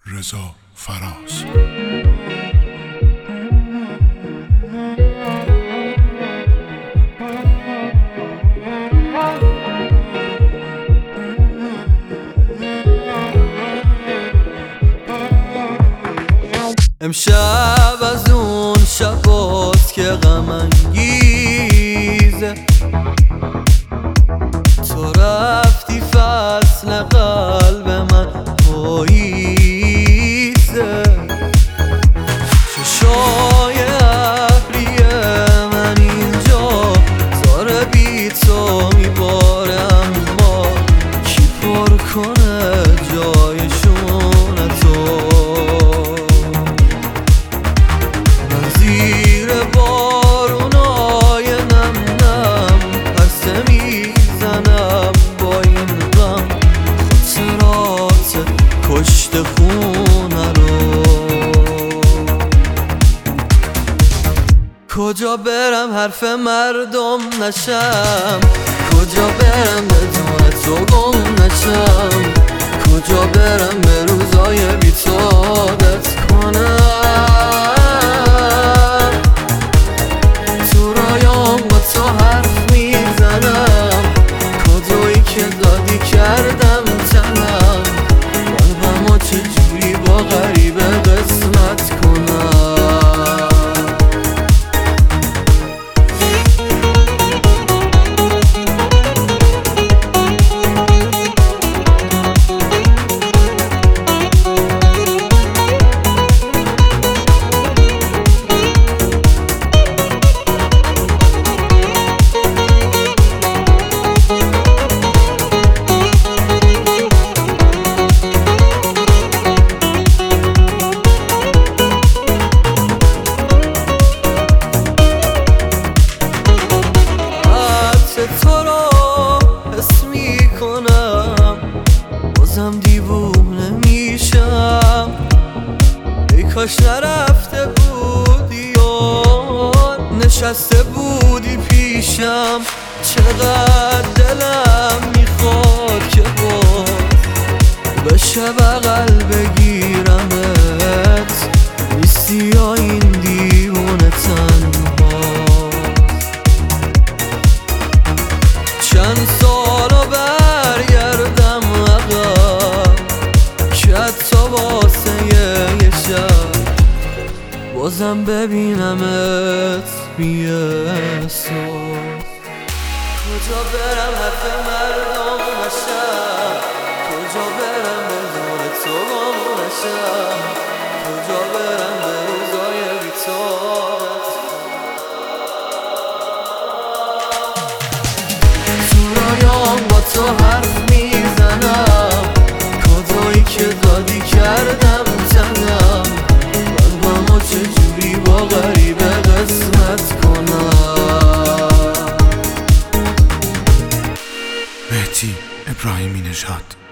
رضا فراز. امشب از اون شباست که غم انگیزه، تو رفتی فصل قلب من پاییزه. چشای ابری من اینجا زار بی تو میباره، اما کی پر کنه جایشون تو؟ من زیر بارونای نم نم پرسه میزنم با این غم، خاطرات کشت خونه رو. کجا برم حرف مردم نشم، کجا برم بدون تو گم نشم، کجا برم به روزای بی تو عادت کنم. تو رایام با تو حرف میزنم، کادویی که دادی کردم تنم، قلبمو چجوری با غریبه قسمت کنم. تو رو حس میکنم، بازم دیوونه میشم. ای کاش نرفته بودی و نشسته بودی پیشم. چقدر دلم میخواد که باز بشه بغل بگیرمت، نیستی یا این دیوونه تنها. چند سالو برگردم عقب که حتی واسه یه شب بازم ببینمت بی‌احساس. کجا برم حرف مردم نشم، کجا برم بدون تو گم نشم، کجا برم به روزای بی تو. با تو حرف میزنم، کادویی که دادی کردم تنم، قلبمو چجوری با غریبه قسمت کنم. مهدی ابراهیمی نژاد.